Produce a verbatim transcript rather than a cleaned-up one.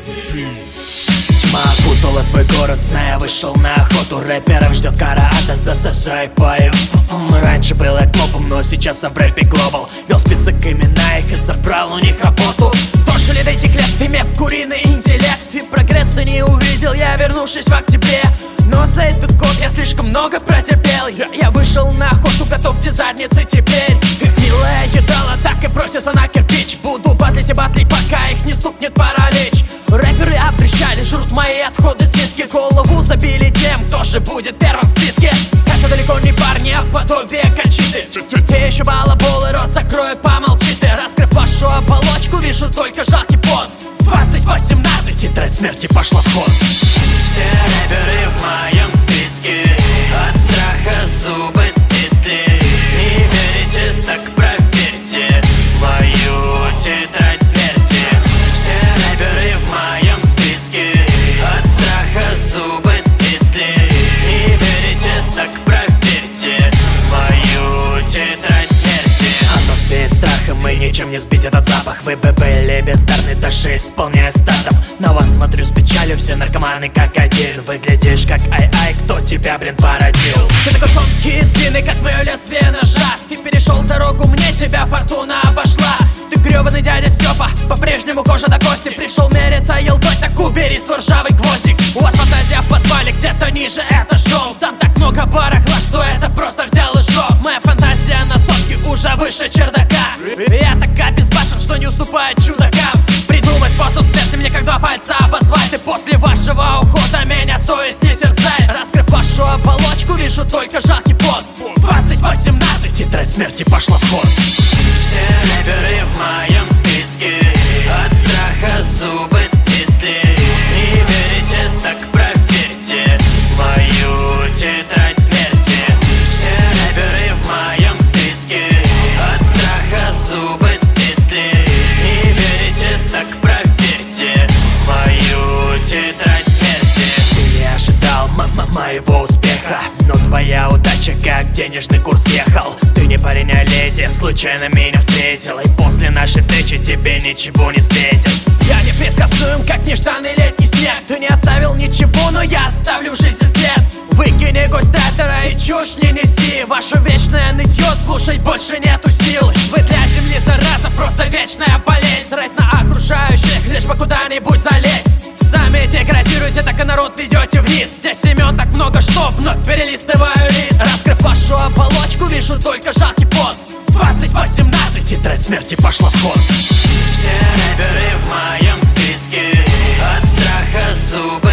Тьма окутала твой город, зная, вышел на охоту. Рэперов ждет кара ада за сажай пою. Раньше был я клопом, но сейчас я в рэпе глобал. Вел список имена их и забрал у них работу. Прожили до этих лет, имев куриный интеллект, и прогресса не увидел я, вернувшись в октябре. Но за этот год я слишком много протерпел. Я, я вышел на охоту, готовьте задницы теперь. Их милая едала так и просится на кирпич. Буду батлить и батлить, пока их не стукнет паралич. Рэперы обращали, жрут мои отходы с миски. Голову забили тем, кто же будет первым в списке. Это далеко не парни, а подобие Кончиты. Те еще балаболы, рот закроют, помолчи ты. Раскрыв вашу оболочку, вижу только жалкий пот. Двадцать восемнадцать, тетрадь смерти пошла в ход. Все рэперы в моем списке от страха зубы стисли. Не верите, так проверьте мою тетрадь смерти. Все рэперы в моем списке от страха зубы стисли. Не верите, так проверьте мою тетрадь смерти. Оно веет страхом, и ничем не сбить этот запах. Вы бы были бездарны, даже исполняя статом. На вас смотрю с печалью, все наркоманы как один. Выглядишь как ай-ай, кто тебя, блин, породил? Ты такой тонкий, длинный, как мое лезвие ножа. Ты перешел дорогу, мне тебя фортуна обошла. Ты гребаный дядя Степа, по-прежнему кожа до кости. Пришел мериться, елдой, так убери свой ржавый гвоздик. У вас фантазия в подвале, где-то ниже это шоу. Там так много барахла, что это просто взял и сжег. Моя фантазия на сотке уже выше чердака. Я так обезбашен, что не уступает чудакам. Придумать способ смерти мне как два пальца обозвать. И после вашего ухода меня совесть не терзает. Раскрыв вашу оболочку, вижу только жалкий пот. Двадцать восемнадцать, тетрадь смерти пошла в ход. Все рэперы в моем списке от страха зубы стисли. Не верите, так проверьте мою тетрадь смерти. Все рэперы в моем списке от страха зубы стисли. Не верите, так проверьте мою тетрадь смерти. Ты не ожидал м-м моего успеха, но твоя удача как денежный курс ехал. Ты не парень, а леди, случайно меня встретил. И после нашей встречи тебе ничего не светит. Я непредсказуем, как нежданный летний снег. Ты не оставил ничего, но я оставлю в жизни след. Выкини гость рэпера и чушь не неси. Ваше вечное нытье слушать больше нету сил. Вы для земли зараза, просто вечная болезнь. Срать на окружающих, лишь бы куда-нибудь залезть. Сами деградируете, так и народ ведете вниз. Здесь имен так много, что вновь перелистываю лист. Раскрыв вашу оболочку, вижу только жалкий пот. Двадцать восемнадцать, тетрадь смерти пошла в ход. Все рэперы в моем списке от страха зубы